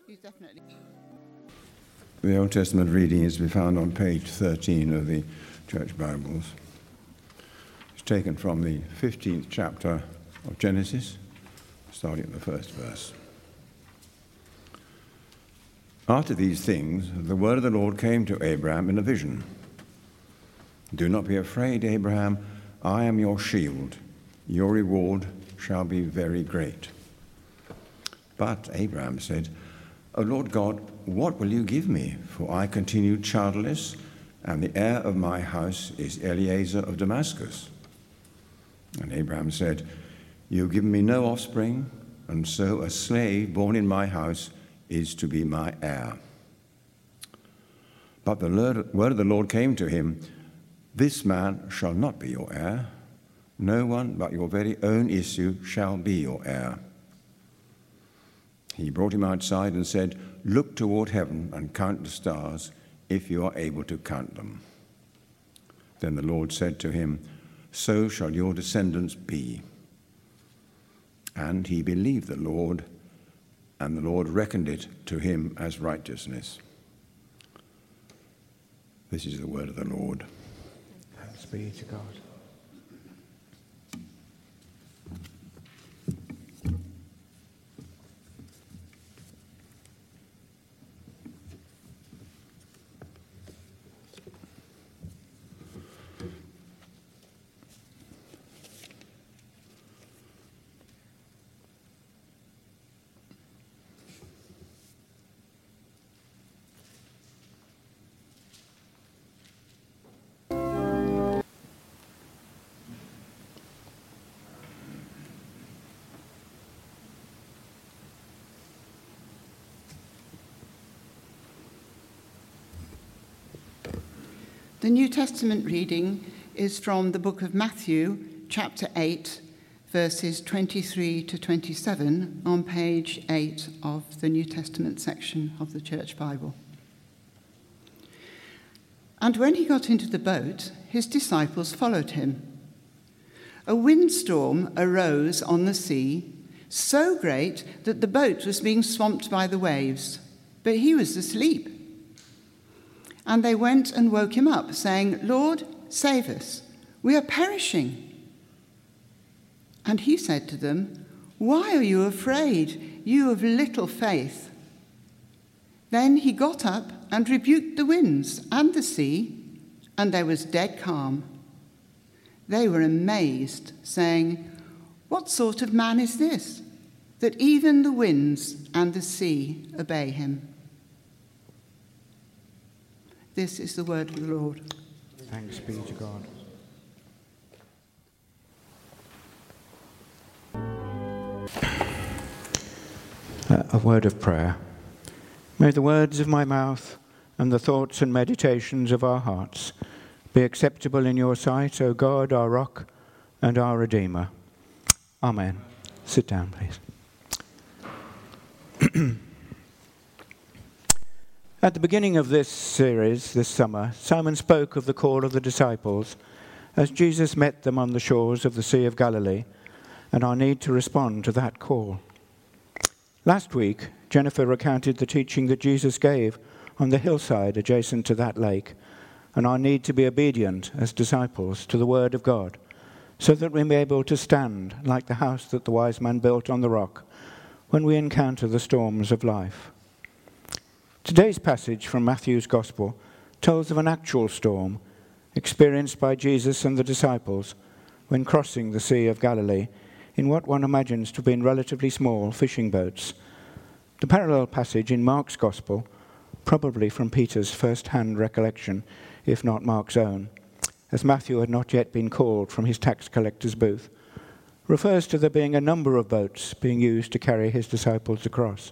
He's definitely. The Old Testament reading is to be found on page 13 of the Church Bibles. It's taken from the 15th chapter of Genesis, starting at the first verse. After these things, the word of the Lord came to Abraham in a vision. "Do not be afraid, Abraham. I am your shield. Your reward shall be very great." But Abraham said, "O Lord God, what will you give me? For I continue childless, and the heir of my house is Eliezer of Damascus." And Abraham said, "You have given me no offspring, and so a slave born in my house is to be my heir." But the word of the Lord came to him, "This man shall not be your heir. No one but your very own issue shall be your heir." He brought him outside and said, "Look toward heaven and count the stars, if you are able to count them." Then the Lord said to him, "So shall your descendants be." And he believed the Lord, and the Lord reckoned it to him as righteousness. This is the word of the Lord. Thanks be to God. The New Testament reading is from the book of Matthew, chapter 8, verses 23 to 27, on page 8 of the New Testament section of the Church Bible. "And when he got into the boat, his disciples followed him. A windstorm arose on the sea, so great that the boat was being swamped by the waves, but he was asleep. And they went and woke him up, saying, 'Lord, save us, we are perishing.' And he said to them, 'Why are you afraid, you of little faith?' Then he got up and rebuked the winds and the sea, and there was dead calm. They were amazed, saying, 'What sort of man is this, that even the winds and the sea obey him?'" This is the word of the Lord. Thanks be to God. A word of prayer. May the words of my mouth and the thoughts and meditations of our hearts be acceptable in your sight, O God, our rock and our Redeemer. Amen. Sit down, please. At the beginning of this series, this summer, Simon spoke of the call of the disciples as Jesus met them on the shores of the Sea of Galilee, and our need to respond to that call. Last week, Jennifer recounted the teaching that Jesus gave on the hillside adjacent to that lake, and our need to be obedient as disciples to the Word of God, so that we may be able to stand like the house that the wise man built on the rock when we encounter the storms of life. Today's passage from Matthew's Gospel tells of an actual storm experienced by Jesus and the disciples when crossing the Sea of Galilee in what one imagines to have been relatively small fishing boats. The parallel passage in Mark's Gospel, probably from Peter's first-hand recollection, if not Mark's own, as Matthew had not yet been called from his tax collector's booth, refers to there being a number of boats being used to carry his disciples across.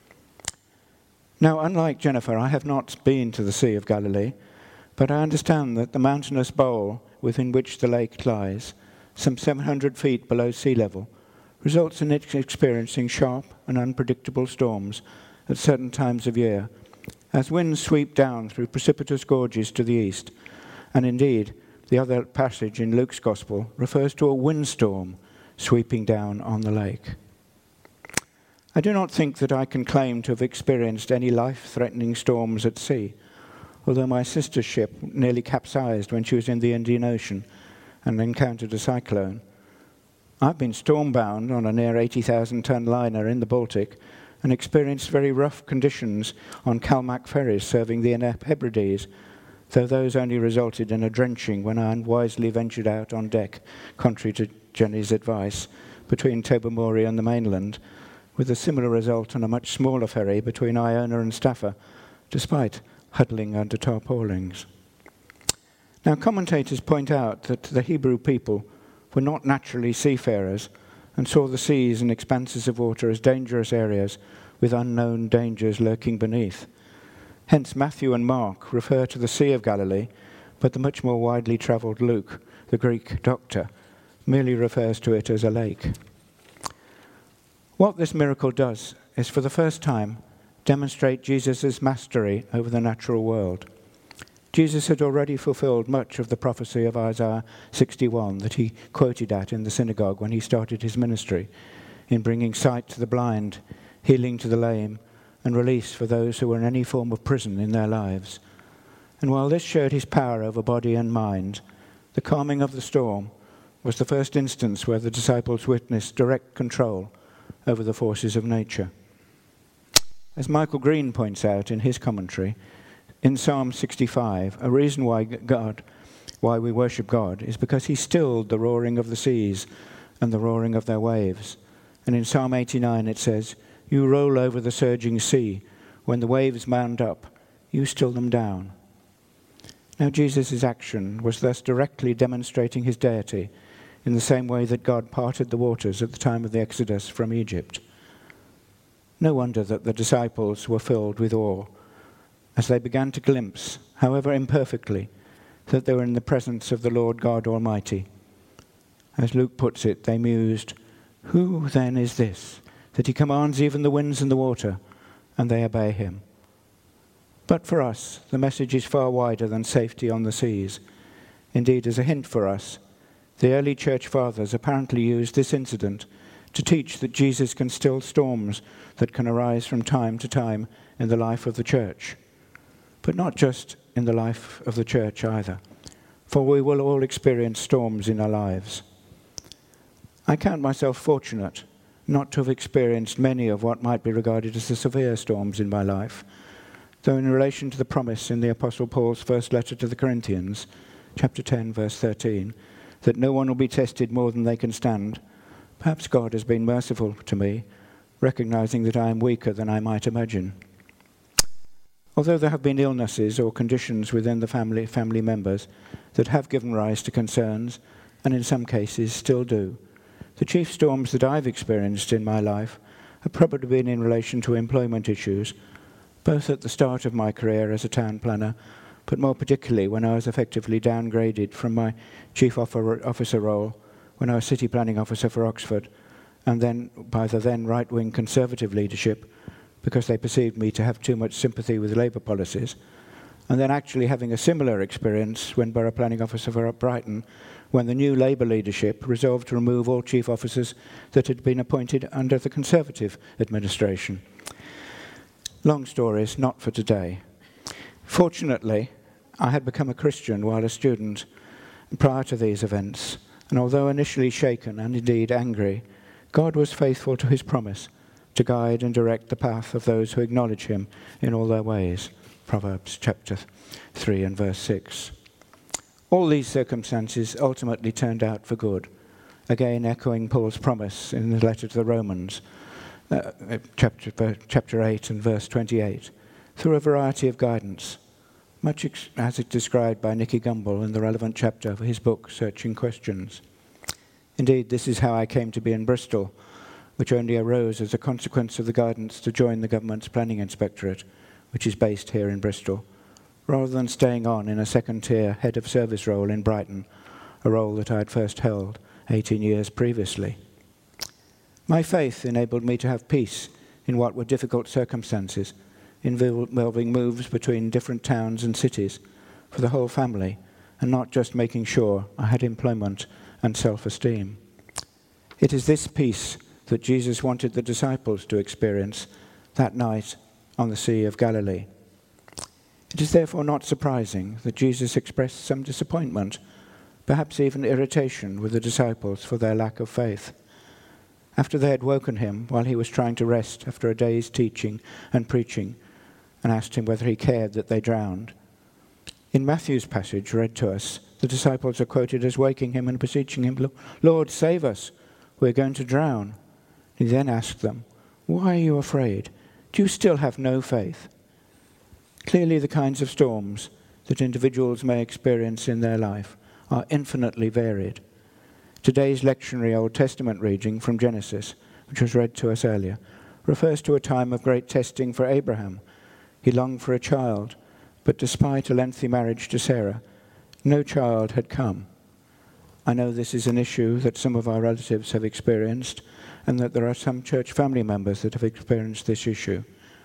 Now, unlike Jennifer, I have not been to the Sea of Galilee, but I understand that the mountainous bowl within which the lake lies, some 700 feet below sea level, results in it experiencing sharp and unpredictable storms at certain times of year, as winds sweep down through precipitous gorges to the east. And indeed, the other passage in Luke's Gospel refers to a windstorm sweeping down on the lake. I do not think that I can claim to have experienced any life-threatening storms at sea, although my sister's ship nearly capsized when she was in the Indian Ocean and encountered a cyclone. I've been stormbound on a near 80,000-ton liner in the Baltic and experienced very rough conditions on Kalmak ferries serving the Hebrides, though those only resulted in a drenching when I unwisely ventured out on deck, contrary to Jenny's advice, between Tobermory and the mainland, with a similar result on a much smaller ferry between Iona and Staffa, despite huddling under tarpaulins. Now, commentators point out that the Hebrew people were not naturally seafarers and saw the seas and expanses of water as dangerous areas with unknown dangers lurking beneath. Hence, Matthew and Mark refer to the Sea of Galilee, but the much more widely travelled Luke, the Greek doctor, merely refers to it as a lake. What this miracle does is, for the first time, demonstrate Jesus' mastery over the natural world. Jesus had already fulfilled much of the prophecy of Isaiah 61 that he quoted at in the synagogue when he started his ministry, in bringing sight to the blind, healing to the lame, and release for those who were in any form of prison in their lives. And while this showed his power over body and mind, the calming of the storm was the first instance where the disciples witnessed direct control over the forces of nature. As Michael Green points out in his commentary, in Psalm 65, a reason why we worship God is because he stilled the roaring of the seas and the roaring of their waves. And in Psalm 89 it says, "You roll over the surging sea. When the waves mount up, you still them down." Now Jesus' action was thus directly demonstrating his deity in the same way that God parted the waters at the time of the Exodus from Egypt. No wonder that the disciples were filled with awe as they began to glimpse, however imperfectly, that they were in the presence of the Lord God Almighty. As Luke puts it, they mused, "Who then is this, that he commands even the winds and the water, and they obey him?" But for us, the message is far wider than safety on the seas. Indeed, as a hint for us, the early church fathers apparently used this incident to teach that Jesus can still storms that can arise from time to time in the life of the church. But not just in the life of the church either, for we will all experience storms in our lives. I count myself fortunate not to have experienced many of what might be regarded as the severe storms in my life, though in relation to the promise in the Apostle Paul's first letter to the Corinthians, chapter 10, verse 13, that no one will be tested more than they can stand, perhaps God has been merciful to me, recognizing that I am weaker than I might imagine. Although there have been illnesses or conditions within the family members that have given rise to concerns, and in some cases still do, the chief storms that I've experienced in my life have probably been in relation to employment issues, both at the start of my career as a town planner, but more particularly when I was effectively downgraded from my chief officer role when I was city planning officer for Oxford, and then by the then right-wing Conservative leadership, because they perceived me to have too much sympathy with Labour policies, and then actually having a similar experience when Borough Planning Officer for Brighton, when the new Labour leadership resolved to remove all chief officers that had been appointed under the Conservative administration. Long stories, not for today. Fortunately, I had become a Christian while a student prior to these events, and although initially shaken and indeed angry, God was faithful to his promise to guide and direct the path of those who acknowledge him in all their ways. Proverbs chapter 3 and verse 6. All these circumstances ultimately turned out for good, again echoing Paul's promise in the letter to the Romans, chapter 8 and verse 28, through a variety of guidance, much as it's described by Nicky Gumbel in the relevant chapter of his book, Searching Questions. Indeed, this is how I came to be in Bristol, which only arose as a consequence of the guidance to join the government's planning inspectorate, which is based here in Bristol, rather than staying on in a second-tier head of service role in Brighton, a role that I had first held 18 years previously. My faith enabled me to have peace in what were difficult circumstances, involving moves between different towns and cities for the whole family, and not just making sure I had employment and self-esteem. It is this peace that Jesus wanted the disciples to experience that night on the Sea of Galilee. It is therefore not surprising that Jesus expressed some disappointment, perhaps even irritation, with the disciples for their lack of faith. After they had woken him while he was trying to rest after a day's teaching and preaching, and asked him whether he cared that they drowned. In Matthew's passage read to us, the disciples are quoted as waking him and beseeching him, "Lord, save us, we're going to drown." He then asked them, "Why are you afraid? Do you still have no faith?" Clearly, the kinds of storms that individuals may experience in their life are infinitely varied. Today's lectionary Old Testament reading from Genesis, which was read to us earlier, refers to a time of great testing for Abraham. He longed for a child, but despite a lengthy marriage to Sarah, no child had come. I know this is an issue that some of our relatives have experienced, and that there are some church family members that have experienced this issue.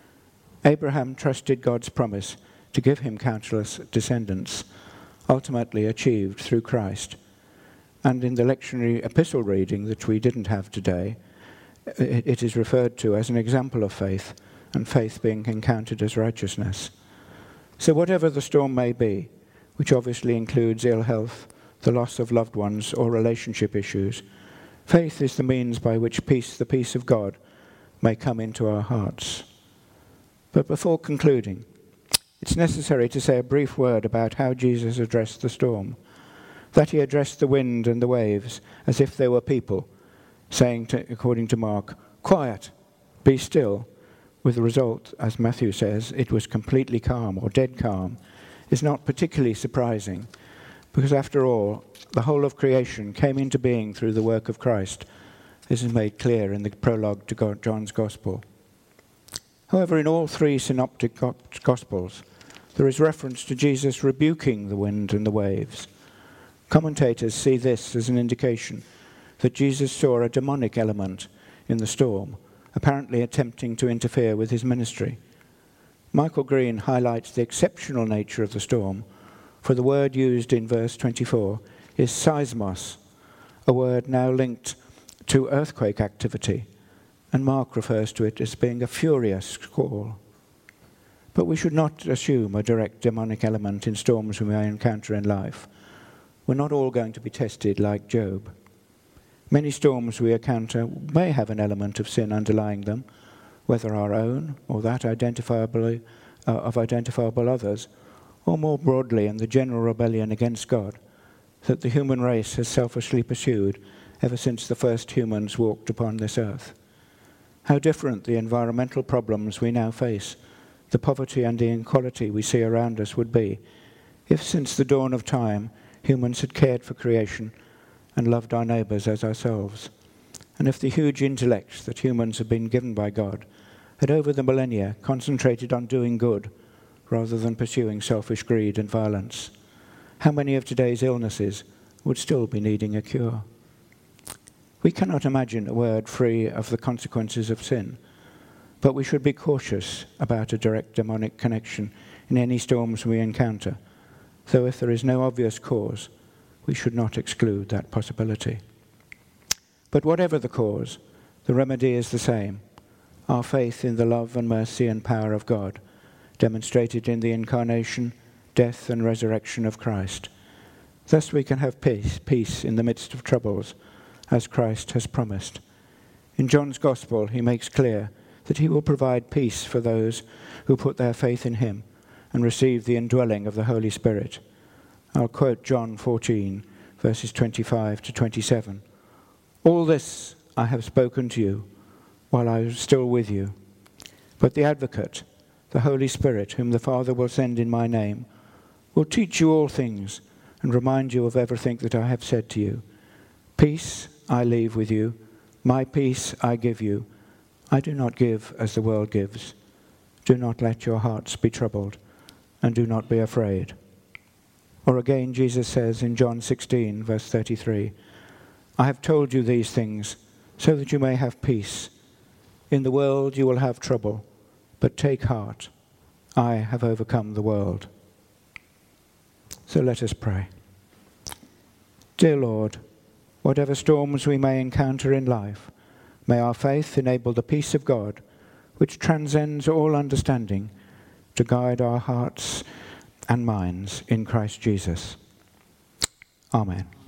Abraham trusted God's promise to give him countless descendants, ultimately achieved through Christ. And in the lectionary epistle reading that we didn't have today, it is referred to as an example of faith, and faith being encountered as righteousness. So whatever the storm may be, which obviously includes ill health, the loss of loved ones, or relationship issues, faith is the means by which the peace of God, may come into our hearts. But before concluding, it's necessary to say a brief word about how Jesus addressed the storm. That he addressed the wind and the waves as if they were people, saying, according to Mark, "Quiet, be still," with the result, as Matthew says, it was completely calm or dead calm, is not particularly surprising, because after all, the whole of creation came into being through the work of Christ. This is made clear in the prologue to John's Gospel. However, in all three synoptic Gospels, there is reference to Jesus rebuking the wind and the waves. Commentators see this as an indication that Jesus saw a demonic element in the storm, apparently attempting to interfere with his ministry. Michael Green highlights the exceptional nature of the storm, for the word used in verse 24 is seismos, a word now linked to earthquake activity, and Mark refers to it as being a furious squall. But we should not assume a direct demonic element in storms we may encounter in life. We're not all going to be tested like Job. Many storms we encounter may have an element of sin underlying them, whether our own or that of identifiable others, or more broadly in the general rebellion against God that the human race has selfishly pursued ever since the first humans walked upon this earth. How different the environmental problems we now face, the poverty and the inequality we see around us would be if since the dawn of time humans had cared for creation and loved our neighbours as ourselves, and if the huge intellects that humans have been given by God had over the millennia concentrated on doing good rather than pursuing selfish greed and violence. How many of today's illnesses would still be needing a cure? We cannot imagine a world free of the consequences of sin, but we should be cautious about a direct demonic connection in any storms we encounter, though if there is no obvious cause, we should not exclude that possibility. But whatever the cause, the remedy is the same: our faith in the love and mercy and power of God, demonstrated in the incarnation, death and resurrection of Christ. Thus we can have peace in the midst of troubles, as Christ has promised. In John's Gospel, he makes clear that he will provide peace for those who put their faith in him and receive the indwelling of the Holy Spirit. I'll quote John 14, verses 25 to 27. "All this I have spoken to you while I was still with you. But the Advocate, the Holy Spirit, whom the Father will send in my name, will teach you all things and remind you of everything that I have said to you. Peace I leave with you, my peace I give you. I do not give as the world gives. Do not let your hearts be troubled, and do not be afraid." Or again, Jesus says in John 16, verse 33, "I have told you these things so that you may have peace. In the world you will have trouble, but take heart. I have overcome the world." So let us pray. Dear Lord, whatever storms we may encounter in life, May our faith enable the peace of God, which transcends all understanding, to guide our hearts and minds in Christ Jesus. Amen.